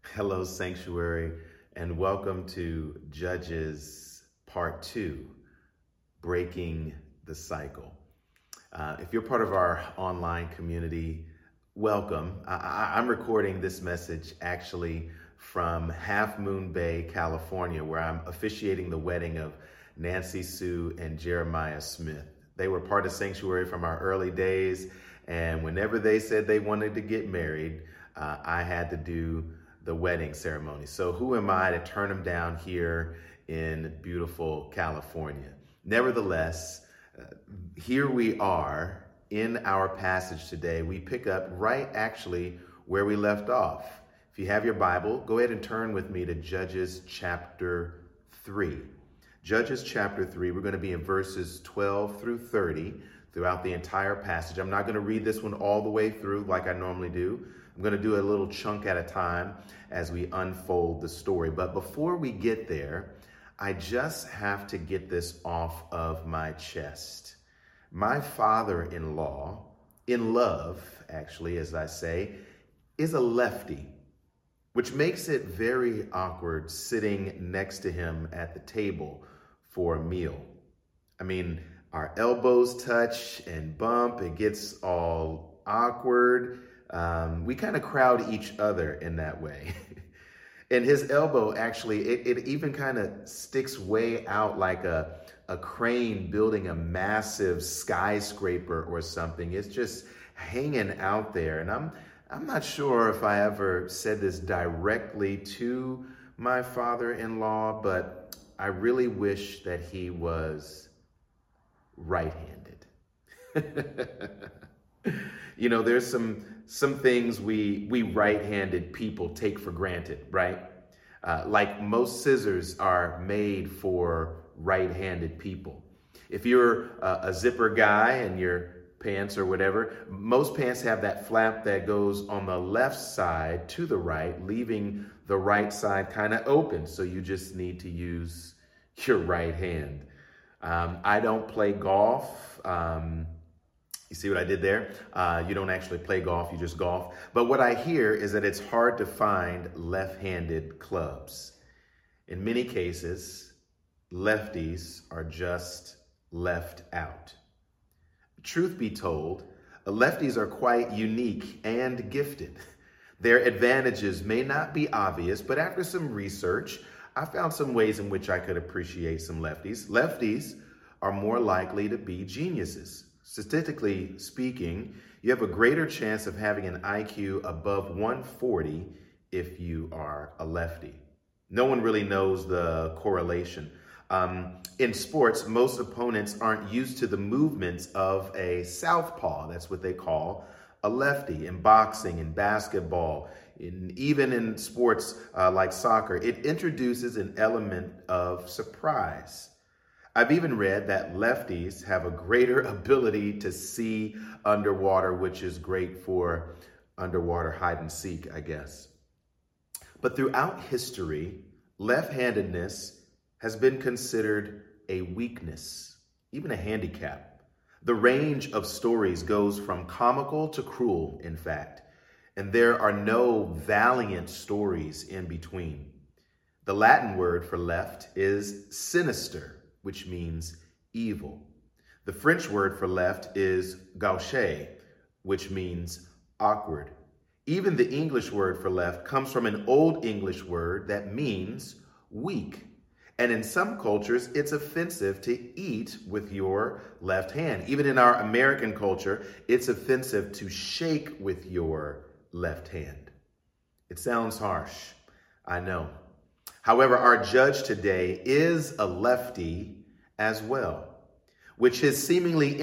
Hello, Sanctuary, and welcome to Judges Part 2, Breaking the Cycle. If you're part of our online community, welcome. I'm recording this message actually from Half Moon Bay, California, where I'm officiating the wedding of Nancy Sue and Jeremiah Smith. They were part of Sanctuary from our early days, and whenever they said they wanted to get married, I had to do the wedding ceremony. So who am I to turn them down here in beautiful California? Nevertheless, here we are in our passage today. We pick up right actually where we left off. If you have your Bible, go ahead and turn with me to Judges chapter 3. Judges chapter 3, we're going to be in verses 12 through 30 throughout the entire passage. I'm not going to read this one all the way through like I normally do. I'm going to do a little chunk at a time as we unfold the story. But before we get there, I just have to get this off of my chest. My father-in-law, in love, actually, as I say, is a lefty, which makes it very awkward sitting next to him at the table for a meal. I mean, our elbows touch and bump. It gets all awkward. We kind of crowd each other in that way. And his elbow, actually, it even kind of sticks way out like a crane building a massive skyscraper or something. It's just hanging out there. And I'm not sure if I ever said this directly to my father-in-law, but I really wish that he was right-handed. You know, there's some things we right-handed people take for granted, right? Like most scissors are made for right-handed people. If you're a zipper guy and your pants or whatever, most pants have that flap that goes on the left side to the right, leaving the right side kind of open. So you just need to use your right hand. I don't play golf. You see what I did there? You don't actually play golf, you just golf. But what I hear is that it's hard to find left-handed clubs. In many cases, lefties are just left out. Truth be told, lefties are quite unique and gifted. Their advantages may not be obvious, but after some research, I found some ways in which I could appreciate some lefties. Lefties are more likely to be geniuses. Statistically speaking, you have a greater chance of having an IQ above 140 if you are a lefty. No one really knows the correlation. In sports, most opponents aren't used to the movements of a southpaw. That's what they call a lefty. In boxing, in basketball, even in sports like soccer, it introduces an element of surprise. I've even read that lefties have a greater ability to see underwater, which is great for underwater hide and seek, I guess. But throughout history, left-handedness has been considered a weakness, even a handicap. The range of stories goes from comical to cruel, in fact, and there are no valiant stories in between. The Latin word for left is sinister, which means evil. The French word for left is gauche, which means awkward. Even the English word for left comes from an Old English word that means weak. And in some cultures, it's offensive to eat with your left hand. Even in our American culture, it's offensive to shake with your left hand. It sounds harsh, I know. However, our judge today is a lefty as well, which his seemingly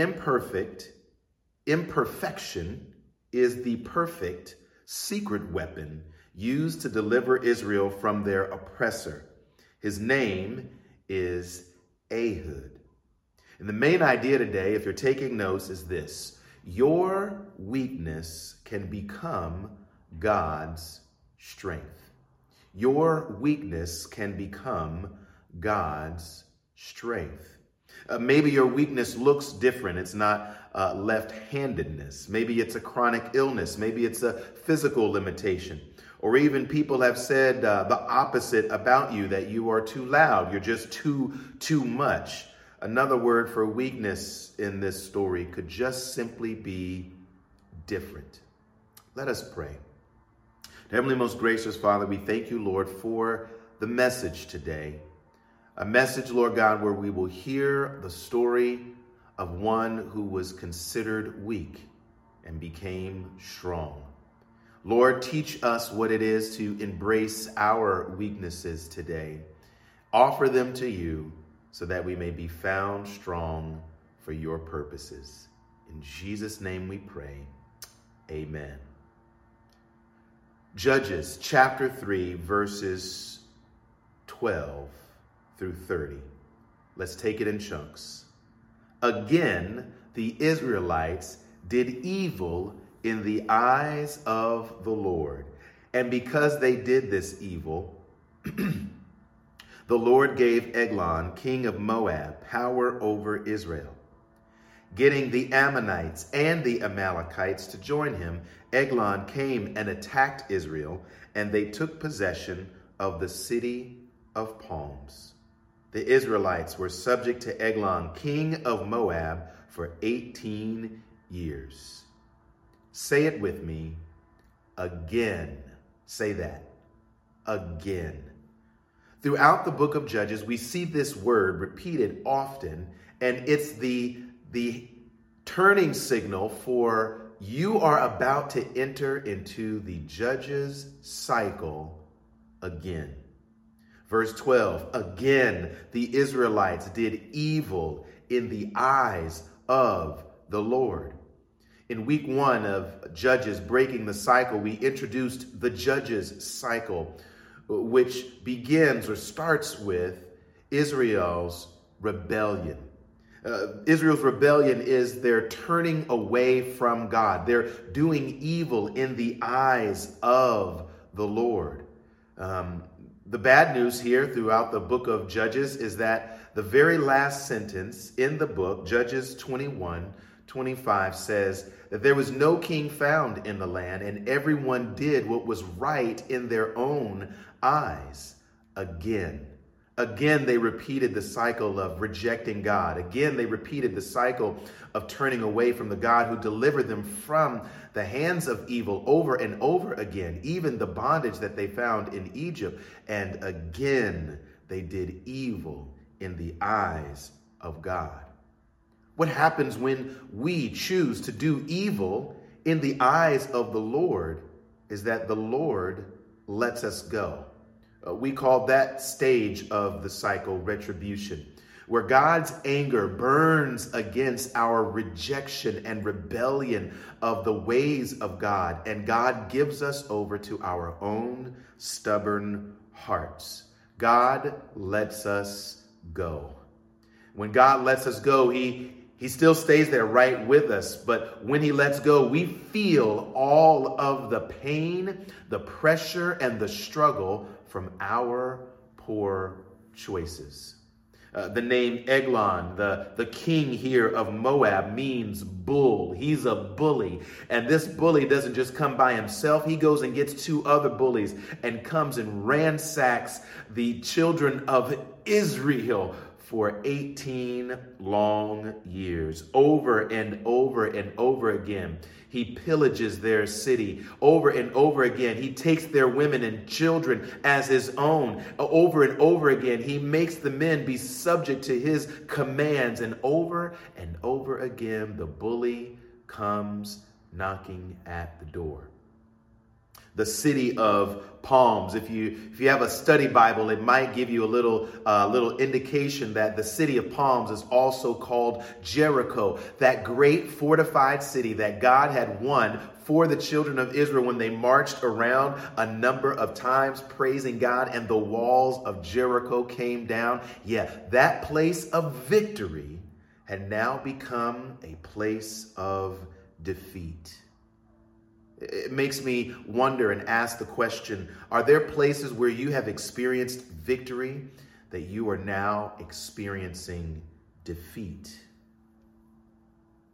imperfection is the perfect secret weapon used to deliver Israel from their oppressor. His name is Ehud. And the main idea today, if you're taking notes, is this: your weakness can become God's strength. Your weakness can become God's strength. Maybe your weakness looks different. It's not left-handedness. Maybe it's a chronic illness. Maybe it's a physical limitation. or even people have said the opposite about you, that you are too loud, you're just too much. Another word for weakness in this story could just simply be different. Let us pray. Heavenly, most gracious Father, we thank you, Lord, for the message today. A message, Lord God, where we will hear the story of one who was considered weak and became strong. Lord, teach us what it is to embrace our weaknesses today. Offer them to you so that we may be found strong for your purposes. In Jesus' name we pray. Amen. Judges chapter 3, verses 12 through 30. Let's take it in chunks. Again, the Israelites did evil in the eyes of the Lord. And because they did this evil, the Lord gave Eglon, king of Moab, power over Israel. Getting the Ammonites and the Amalekites to join him, Eglon came and attacked Israel, and they took possession of the city of palms. The Israelites were subject to Eglon, king of Moab, for 18 years. Say it with me, again. Say that, again. Throughout the book of Judges, we see this word repeated often, and it's the turning signal for you are about to enter into the Judges cycle again. Verse 12, again, the Israelites did evil in the eyes of the Lord. In week 1 of Judges breaking the cycle, we introduced the Judges cycle, which begins or starts with Israel's rebellion. Israel's rebellion is their turning away from God. They're doing evil in the eyes of the Lord. The bad news here throughout the book of Judges is that the very last sentence in the book, Judges 21:25, says that there was no king found in the land, and everyone did what was right in their own eyes. Again, they repeated the cycle of rejecting God. Again, they repeated the cycle of turning away from the God who delivered them from the hands of evil over and over again, even the bondage that they found in Egypt. And again, they did evil in the eyes of God. What happens when we choose to do evil in the eyes of the Lord is that the Lord lets us go. We call that stage of the cycle retribution, where God's anger burns against our rejection and rebellion of the ways of God, and God gives us over to our own stubborn hearts. God lets us go. When God lets us go, He still stays there right with us, but when He lets go, we feel all of the pain, the pressure, and the struggle from our poor choices. The name Eglon, the king here of Moab, means bull. He's a bully. And this bully doesn't just come by himself. He goes and gets 2 other bullies and comes and ransacks the children of Israel for 18 long years, over and over and over again. He pillages their city over and over again. He takes their women and children as his own. Over and over again, he makes the men be subject to his commands. And over again, the bully comes knocking at the door. The city of palms. If you have a study Bible, it might give you a little indication that the city of palms is also called Jericho, that great fortified city that God had won for the children of Israel when they marched around a number of times praising God, and the walls of Jericho came down. Yeah, that place of victory had now become a place of defeat. It makes me wonder and ask the question, are there places where you have experienced victory that you are now experiencing defeat?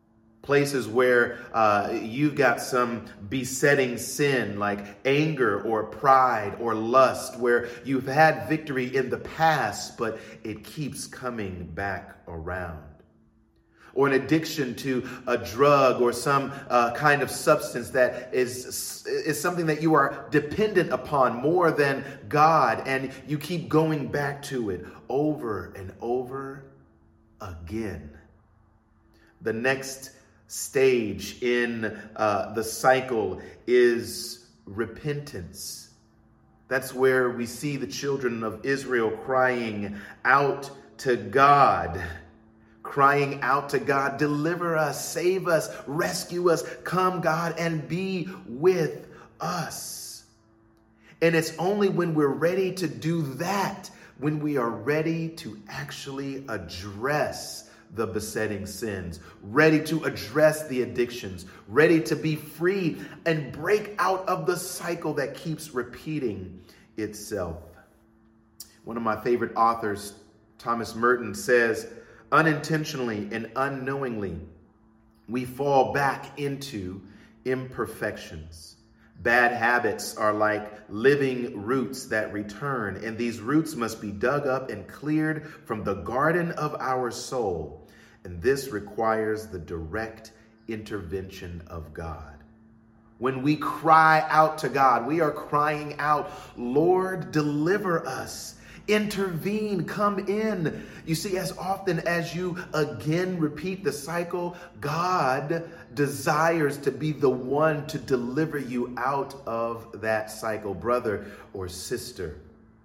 Places where you've got some besetting sin like anger or pride or lust, where you've had victory in the past, but it keeps coming back around. Or an addiction to a drug or some kind of substance that is something that you are dependent upon more than God, and you keep going back to it over and over again. The next stage in the cycle is repentance. That's where we see the children of Israel crying out to God. Crying out to God, deliver us, save us, rescue us, come God and be with us. And it's only when we're ready to do that, when we are ready to actually address the besetting sins, ready to address the addictions, ready to be free and break out of the cycle that keeps repeating itself. One of my favorite authors, Thomas Merton, says, unintentionally and unknowingly, we fall back into imperfections. Bad habits are like living roots that return, and these roots must be dug up and cleared from the garden of our soul. And this requires the direct intervention of God. When we cry out to God, we are crying out, Lord, deliver us. Intervene, come in. You see, as often as you again repeat the cycle, God desires to be the one to deliver you out of that cycle. Brother or sister,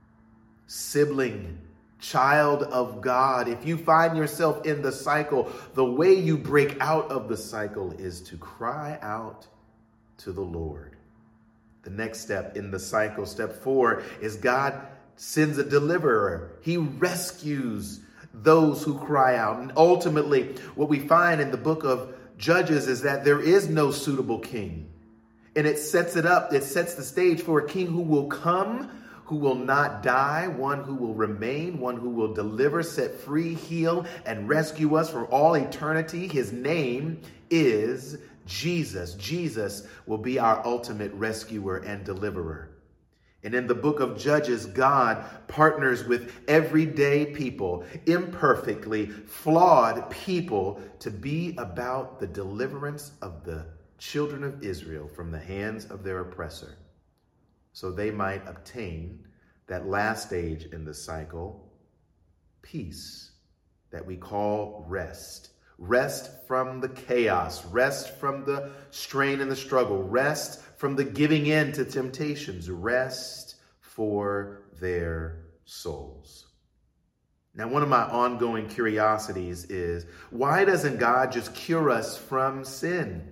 sibling, child of God, if you find yourself in the cycle, the way you break out of the cycle is to cry out to the Lord. The next step in the cycle, step 4, is God sends a deliverer. He rescues those who cry out. And ultimately, what we find in the book of Judges is that there is no suitable king. And it sets the stage for a king who will come, who will not die, one who will remain, one who will deliver, set free, heal, and rescue us for all eternity. His name is Jesus. Jesus will be our ultimate rescuer and deliverer. And in the book of Judges, God partners with everyday people, imperfectly flawed people, to be about the deliverance of the children of Israel from the hands of their oppressor, so they might obtain that last stage in the cycle, peace, that we call rest. Rest from the chaos, rest from the strain and the struggle, rest from the giving in to temptations, rest for their souls. Now, one of my ongoing curiosities is, why doesn't God just cure us from sin?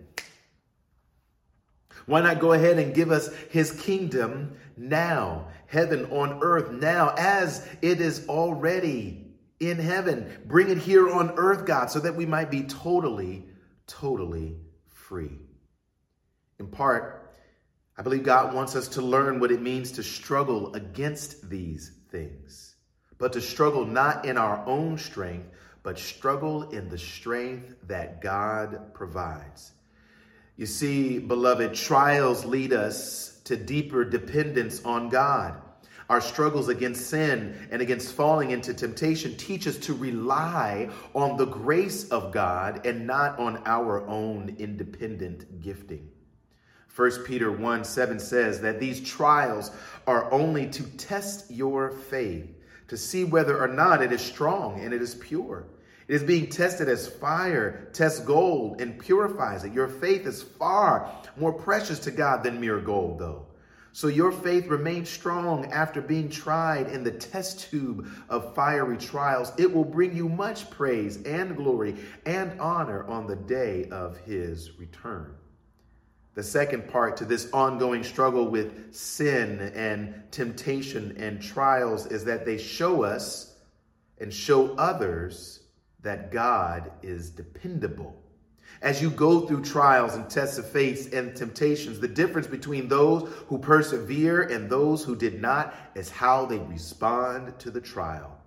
Why not go ahead and give us his kingdom now, heaven on earth now, as it is already in heaven? Bring it here on earth, God, so that we might be totally, totally free. In part, I believe God wants us to learn what it means to struggle against these things, but to struggle not in our own strength, but struggle in the strength that God provides. You see, beloved, trials lead us to deeper dependence on God. Our struggles against sin and against falling into temptation teach us to rely on the grace of God and not on our own independent gifting. 1 Peter 1:7 says that these trials are only to test your faith, to see whether or not it is strong and it is pure. It is being tested as fire tests gold and purifies it. Your faith is far more precious to God than mere gold, though. So your faith remains strong after being tried in the test tube of fiery trials. It will bring you much praise and glory and honor on the day of his return. The second part to this ongoing struggle with sin and temptation and trials is that they show us and show others that God is dependable. As you go through trials and tests of faith and temptations, the difference between those who persevere and those who did not is how they respond to the trial.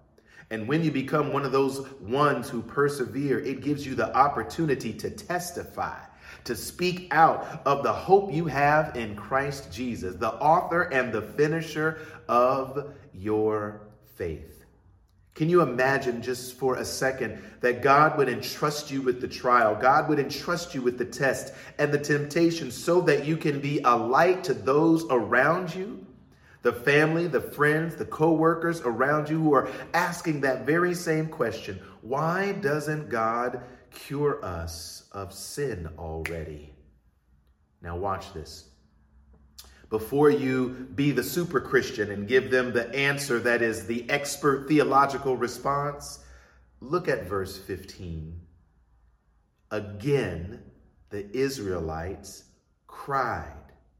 And when you become one of those ones who persevere, it gives you the opportunity to testify, to speak out of the hope you have in Christ Jesus, the author and the finisher of your faith. Can you imagine just for a second that God would entrust you with the trial? God would entrust you with the test and the temptation so that you can be a light to those around you, the family, the friends, the co-workers around you who are asking that very same question. Why doesn't God cure us of sin already? Now watch this. Before you be the super Christian and give them the answer that is the expert theological response, look at verse 15. Again, the Israelites cried.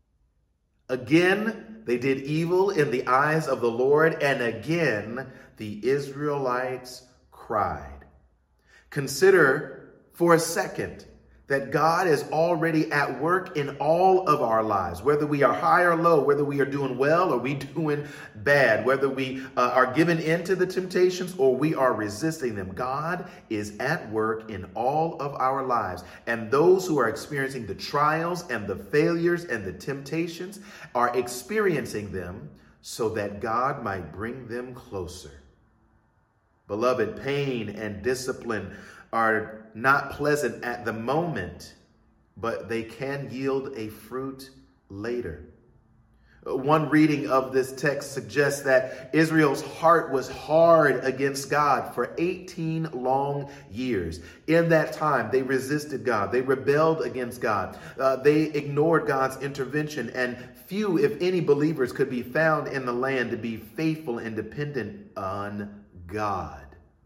Again, they did evil in the eyes of the Lord, and again, the Israelites cried. Consider for a second that God is already at work in all of our lives, whether we are high or low, whether we are doing well or we doing bad, whether we are giving in to the temptations or we are resisting them. God is at work in all of our lives. And those who are experiencing the trials and the failures and the temptations are experiencing them so that God might bring them closer. Beloved, pain and discipline are not pleasant at the moment, but they can yield a fruit later. One reading of this text suggests that Israel's heart was hard against God for 18 long years. In that time, they resisted God. They rebelled against God. They ignored God's intervention, and few, if any, believers could be found in the land to be faithful and dependent on God.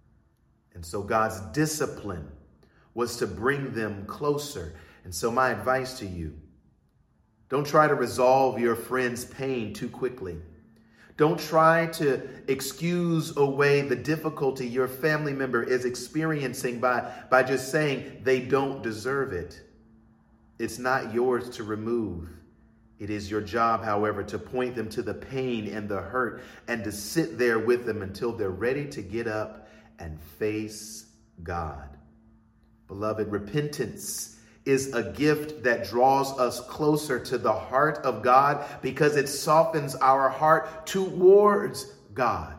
And so God's discipline was to bring them closer. And so my advice to you, don't try to resolve your friend's pain too quickly. Don't try to excuse away the difficulty your family member is experiencing by just saying they don't deserve it. It's not yours to remove. It is your job, however, to point them to the pain and the hurt and to sit there with them until they're ready to get up and face God. Beloved, repentance is a gift that draws us closer to the heart of God because it softens our heart towards God.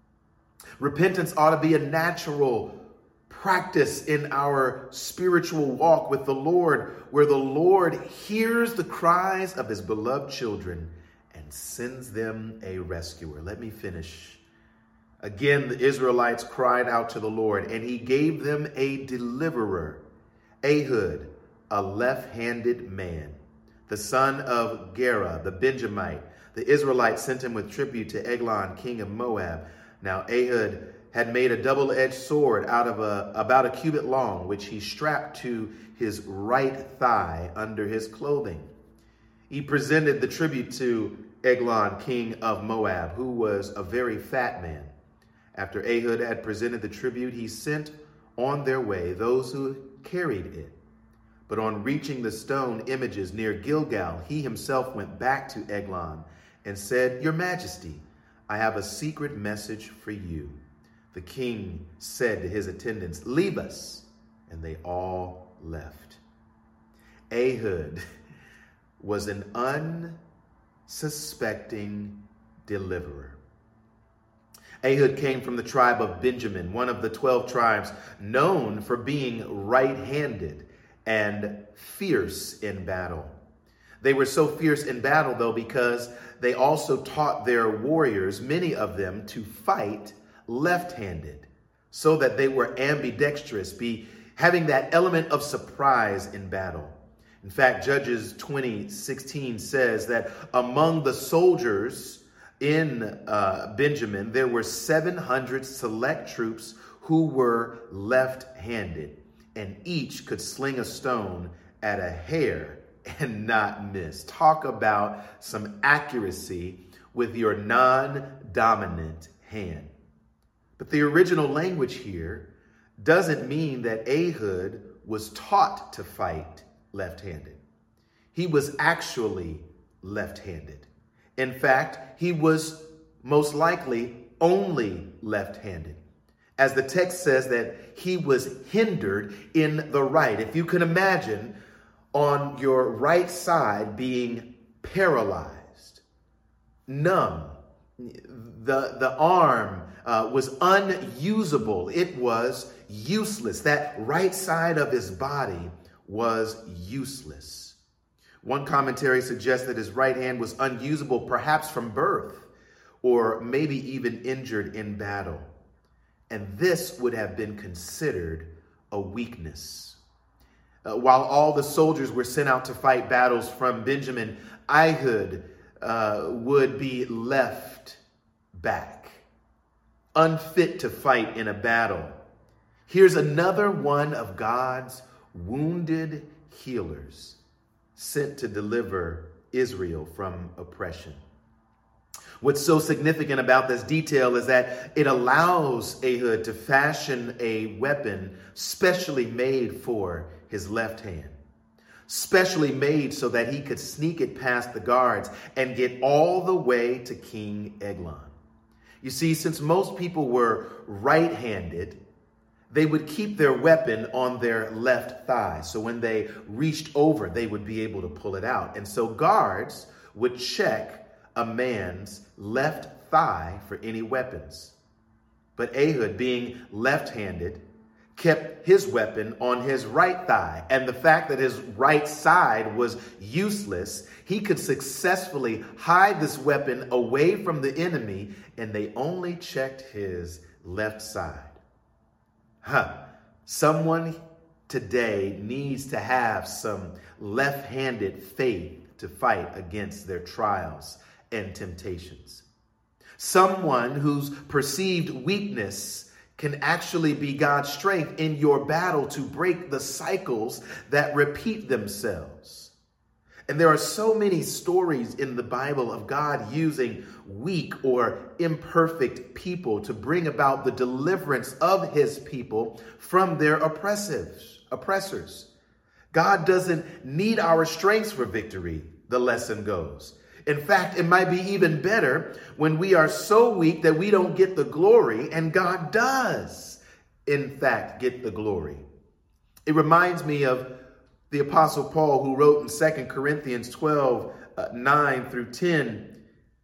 Repentance ought to be a natural practice in our spiritual walk with the Lord, where the Lord hears the cries of his beloved children and sends them a rescuer. Let me finish. Again, the Israelites cried out to the Lord, and he gave them a deliverer, Ehud, a left-handed man, the son of Gera, the Benjamite. The Israelites sent him with tribute to Eglon, king of Moab. Now Ehud had made a double-edged sword out of about a cubit long, which he strapped to his right thigh under his clothing. He presented the tribute to Eglon, king of Moab, who was a very fat man. After Ehud had presented the tribute, he sent on their way those who carried it. But on reaching the stone images near Gilgal, he himself went back to Eglon and said, "Your Majesty, I have a secret message for you." The king said to his attendants, "Leave us." And they all left. Ehud was an unsuspecting deliverer. Ehud came from the tribe of Benjamin, one of the 12 tribes known for being right-handed and fierce in battle. They were so fierce in battle, though, because they also taught their warriors, many of them, to fight left-handed, so that they were ambidextrous, having that element of surprise in battle. In fact, Judges 20:16 says that among the soldiers in Benjamin, there were 700 select troops who were left-handed, and each could sling a stone at a hair and not miss. Talk about some accuracy with your non-dominant hand. But the original language here doesn't mean that Ehud was taught to fight left-handed. He was actually left-handed. In fact, he was most likely only left-handed. as the text says that he was hindered in the right. If you can imagine on your right side being paralyzed, numb, the arm was unusable. It was useless. That right side of his body was useless. One commentary suggests that his right hand was unusable, perhaps from birth, or maybe even injured in battle. And this would have been considered a weakness. While all the soldiers were sent out to fight battles from Benjamin, Ehud would be left back, unfit to fight in a battle. Here's another one of God's wounded healers sent to deliver Israel from oppression. What's so significant about this detail is that it allows Ehud to fashion a weapon specially made for his left hand, specially made so that he could sneak it past the guards and get all the way to King Eglon. You see, since most people were right-handed, they would keep their weapon on their left thigh. So when they reached over, they would be able to pull it out. And so guards would check a man's left thigh for any weapons. But Ehud, being left-handed, kept his weapon on his right thigh. And the fact that his right side was useless, he could successfully hide this weapon away from the enemy, and they only checked his left side. Someone today needs to have some left-handed faith to fight against their trials and temptations. Someone whose perceived weakness can actually be God's strength in your battle to break the cycles that repeat themselves. And there are so many stories in the Bible of God using weak or imperfect people to bring about the deliverance of his people from their oppressors. God doesn't need our strengths for victory, the lesson goes. In fact, it might be even better when we are so weak that we don't get the glory, and God does, in fact, get the glory. It reminds me of the Apostle Paul, who wrote in 2 Corinthians 12, 9 through 10,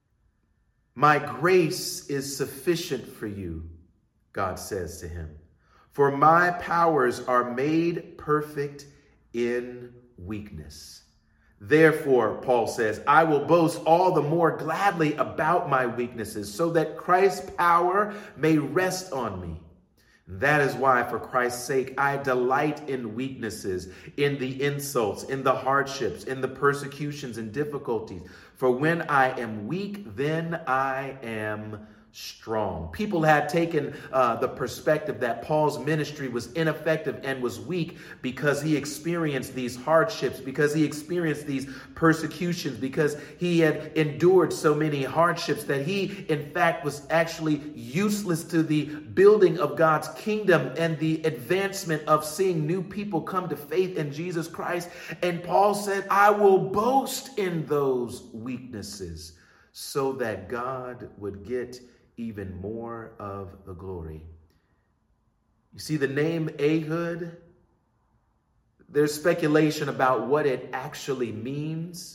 "My grace is sufficient for you," God says to him, "for my powers are made perfect in weakness. Therefore," Paul says, "I will boast all the more gladly about my weaknesses, so that Christ's power may rest on me. That is why, for Christ's sake, I delight in weaknesses, in the insults, in the hardships, in the persecutions and difficulties. For when I am weak, then I am strong." People had taken the perspective that Paul's ministry was ineffective and was weak because he experienced these hardships, because he experienced these persecutions, because he had endured so many hardships that he, in fact, was actually useless to the building of God's kingdom and the advancement of seeing new people come to faith in Jesus Christ. And Paul said, "I will boast in those weaknesses so that God would get even more of the glory." You see, the name Ehud, there's speculation about what it actually means,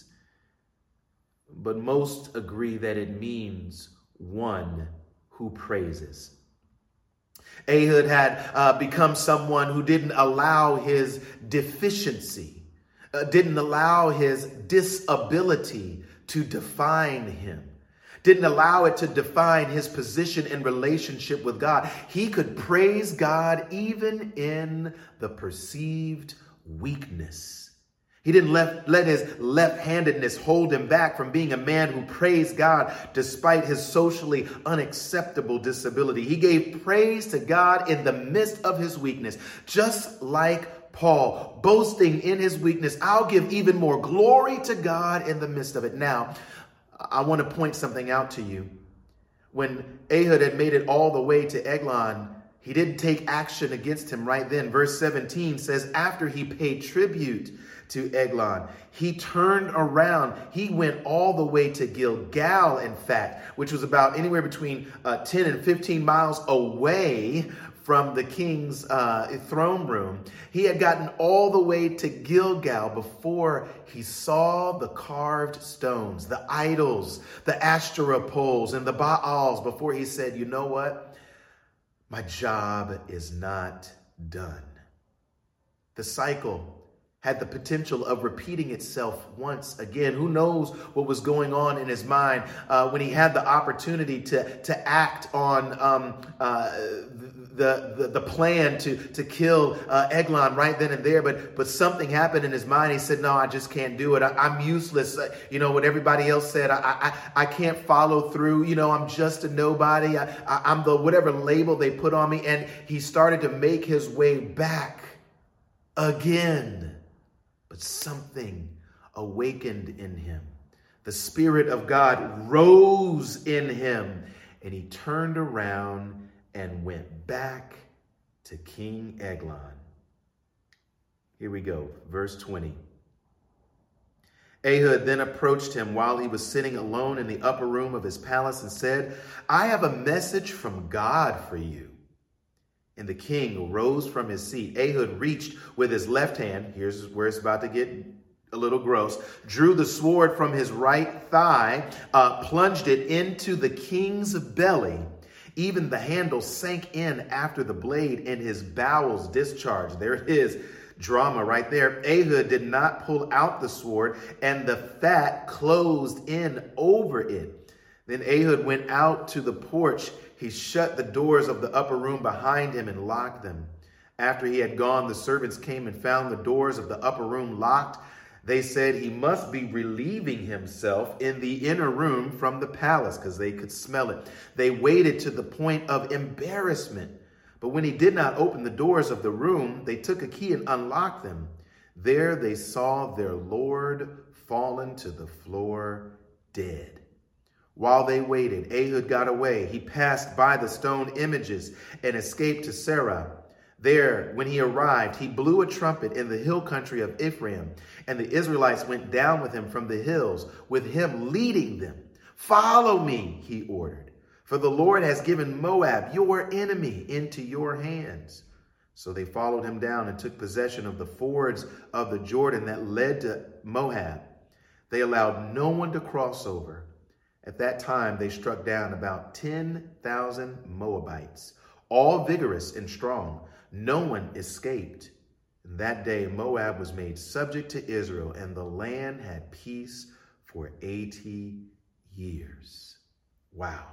but most agree that it means one who praises. Ehud had become someone who didn't allow his deficiency, didn't allow his disability to define him. Didn't allow it to define his position and relationship with God. He could praise God even in the perceived weakness. He didn't let his left-handedness hold him back from being a man who praised God despite his socially unacceptable disability. He gave praise to God in the midst of his weakness, just like Paul, boasting in his weakness. I'll give even more glory to God in the midst of it. Now, I want to point something out to you. When Ehud had made it all the way to Eglon, he didn't take action against him right then. Verse 17 says, after he paid tribute to Eglon. He turned around. He went all the way to Gilgal, in fact, which was about anywhere between 10 and 15 miles away from the king's throne room. He had gotten all the way to Gilgal before he saw the carved stones, the idols, the Asherah poles, and the Baals, before he said, you know what? My job is not done. The cycle had the potential of repeating itself once again. Who knows what was going on in his mind when he had the opportunity to act on the plan to kill Eglon right then and there. But something happened in his mind. He said, no, I just can't do it. I'm useless. What everybody else said, I can't follow through. I'm just a nobody. I'm the whatever label they put on me. And he started to make his way back again. But something awakened in him. The Spirit of God rose in him, and he turned around and went back to King Eglon. Here we go, verse 20. Ehud then approached him while he was sitting alone in the upper room of his palace and said, I have a message from God for you. And the king rose from his seat. Ehud reached with his left hand, here's where it's about to get a little gross, drew the sword from his right thigh, plunged it into the king's belly. Even the handle sank in after the blade in his bowels discharged. There it is, drama right there. Ehud did not pull out the sword, and the fat closed in over it. Then Ehud went out to the porch. He shut the doors of the upper room behind him and locked them. After he had gone, the servants came and found the doors of the upper room locked. They said he must be relieving himself in the inner room from the palace because they could smell it. They waited to the point of embarrassment. But when he did not open the doors of the room, they took a key and unlocked them. There they saw their Lord fallen to the floor dead. While they waited, Ehud got away. He passed by the stone images and escaped to Serah. There, when he arrived, he blew a trumpet in the hill country of Ephraim, and the Israelites went down with him from the hills, with him leading them. Follow me, he ordered, for the Lord has given Moab, your enemy, into your hands. So they followed him down and took possession of the fords of the Jordan that led to Moab. They allowed no one to cross over. At that time, they struck down about 10,000 Moabites, all vigorous and strong. No one escaped. And that day, Moab was made subject to Israel, and the land had peace for 80 years. Wow.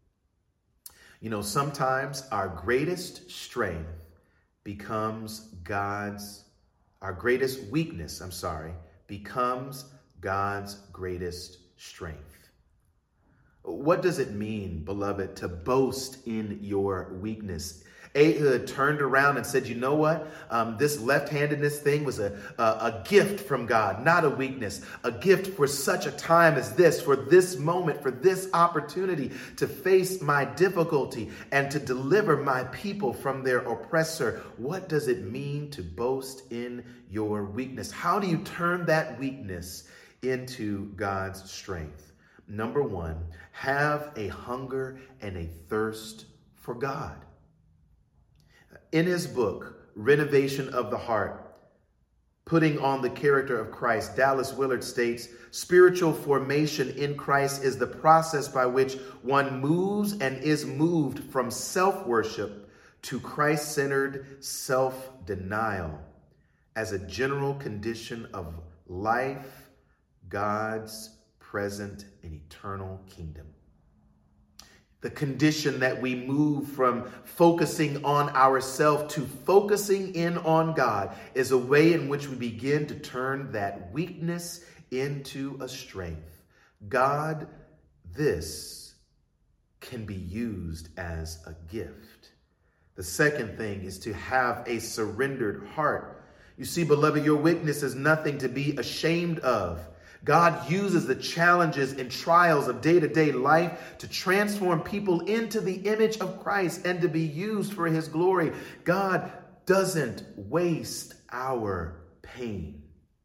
Sometimes our greatest strength becomes our greatest weakness, becomes God's greatest strength. What does it mean, beloved, to boast in your weakness? Ehud turned around and said, you know what? This left-handedness thing was a gift from God, not a weakness. A gift for such a time as this, for this moment, for this opportunity to face my difficulty and to deliver my people from their oppressor. What does it mean to boast in your weakness? How do you turn that weakness into God's strength? Number one, have a hunger and a thirst for God. In his book, Renovation of the Heart, Putting on the Character of Christ, Dallas Willard states, spiritual formation in Christ is the process by which one moves and is moved from self-worship to Christ-centered self-denial as a general condition of life, God's present and eternal kingdom. The condition that we move from focusing on ourselves to focusing in on God is a way in which we begin to turn that weakness into a strength. God, this can be used as a gift. The second thing is to have a surrendered heart. You see, beloved, your weakness is nothing to be ashamed of. God uses the challenges and trials of day-to-day life to transform people into the image of Christ and to be used for his glory. God doesn't waste our pain.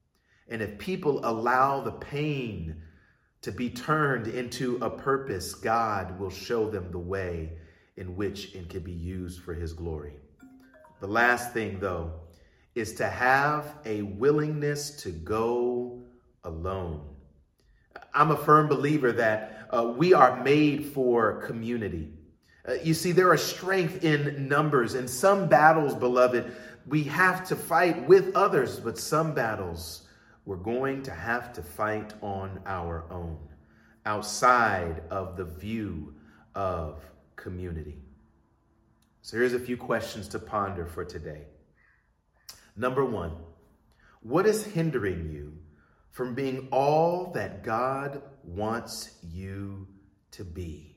And if people allow the pain to be turned into a purpose, God will show them the way in which it can be used for his glory. The last thing, though, is to have a willingness to go alone. I'm a firm believer that we are made for community. You see, there are strength in numbers. In some battles, beloved, we have to fight with others, but some battles we're going to have to fight on our own, outside of the view of community. So here's a few questions to ponder for today. Number one, what is hindering you from being all that God wants you to be?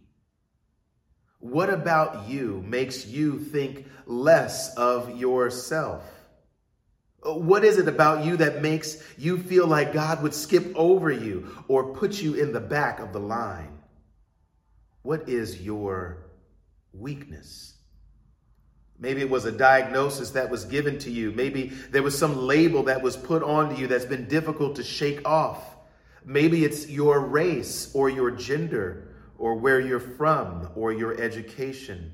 What about you makes you think less of yourself? What is it about you that makes you feel like God would skip over you or put you in the back of the line? What is your weakness? Maybe it was a diagnosis that was given to you. Maybe there was some label that was put onto you that's been difficult to shake off. Maybe it's your race or your gender or where you're from or your education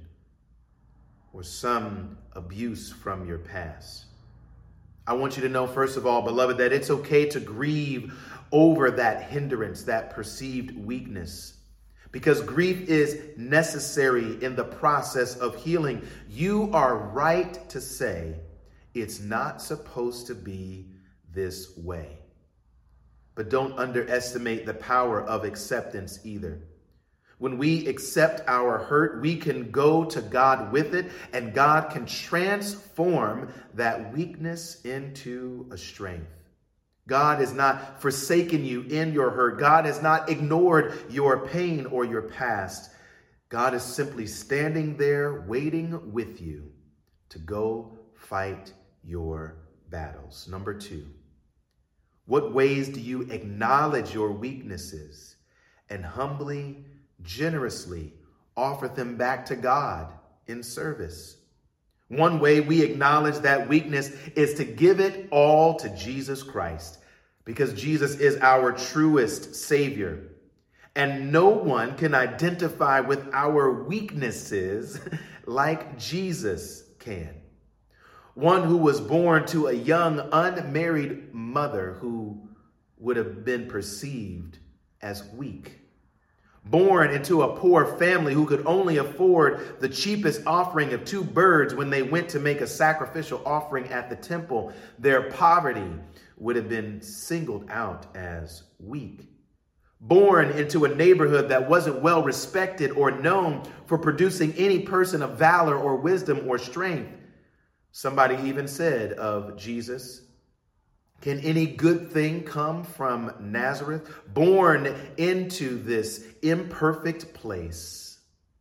or some abuse from your past. I want you to know, first of all, beloved, that it's okay to grieve over that hindrance, that perceived weakness, because grief is necessary in the process of healing. You are right to say it's not supposed to be this way. But don't underestimate the power of acceptance either. When we accept our hurt, we can go to God with it, and God can transform that weakness into a strength. God has not forsaken you in your hurt. God has not ignored your pain or your past. God is simply standing there waiting with you to go fight your battles. Number two, what ways do you acknowledge your weaknesses and humbly, generously offer them back to God in service? One way we acknowledge that weakness is to give it all to Jesus Christ, because Jesus is our truest Savior. And no one can identify with our weaknesses like Jesus can. One who was born to a young unmarried mother who would have been perceived as weak. Born into a poor family who could only afford the cheapest offering of 2 birds when they went to make a sacrificial offering at the temple. Their poverty would have been singled out as weak. Born into a neighborhood that wasn't well respected or known for producing any person of valor or wisdom or strength. Somebody even said of Jesus, "Can any good thing come from Nazareth?" Born into this imperfect place.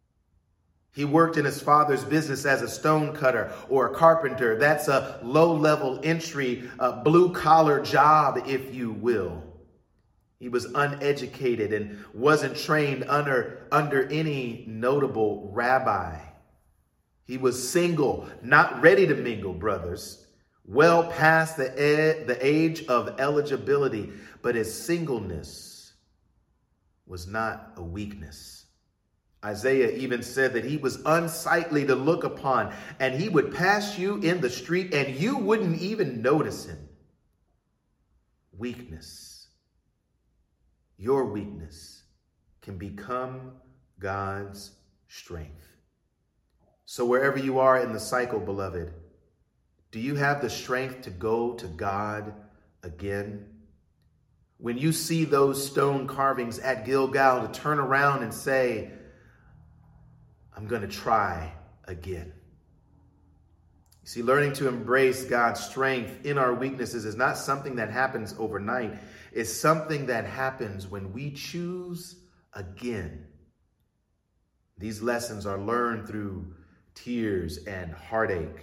He worked in his father's business as a stone cutter or a carpenter. That's a low-level entry, blue-collar job, if you will. He was uneducated and wasn't trained under any notable rabbi. He was single, not ready to mingle, brothers. Well past the age of eligibility, but his singleness was not a weakness. Isaiah even said that he was unsightly to look upon, and he would pass you in the street and you wouldn't even notice him. Weakness. Your weakness can become God's strength. So wherever you are in the cycle, beloved, do you have the strength to go to God again? When you see those stone carvings at Gilgal, to turn around and say, I'm going to try again. You see, learning to embrace God's strength in our weaknesses is not something that happens overnight. It's something that happens when we choose again. These lessons are learned through tears and heartache.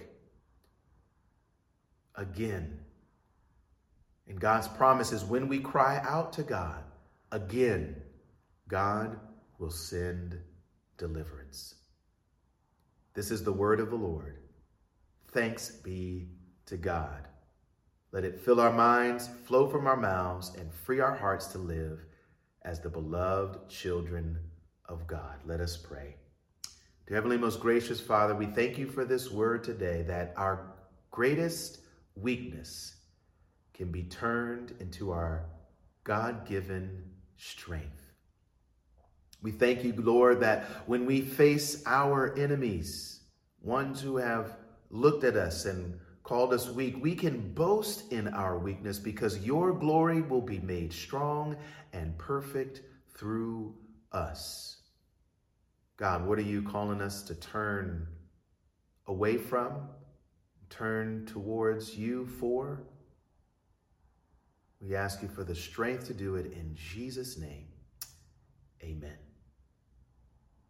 Again. And God's promise is when we cry out to God again, God will send deliverance. This is the word of the Lord. Thanks be to God. Let it fill our minds, flow from our mouths, and free our hearts to live as the beloved children of God. Let us pray. Dear Heavenly, most gracious Father, we thank you for this word today, that our greatest weakness can be turned into our God-given strength. We thank you, Lord, that when we face our enemies, ones who have looked at us and called us weak, we can boast in our weakness because your glory will be made strong and perfect through us. God, what are you calling us to turn away from, turn towards you for? We ask you for the strength to do it in Jesus' name. Amen.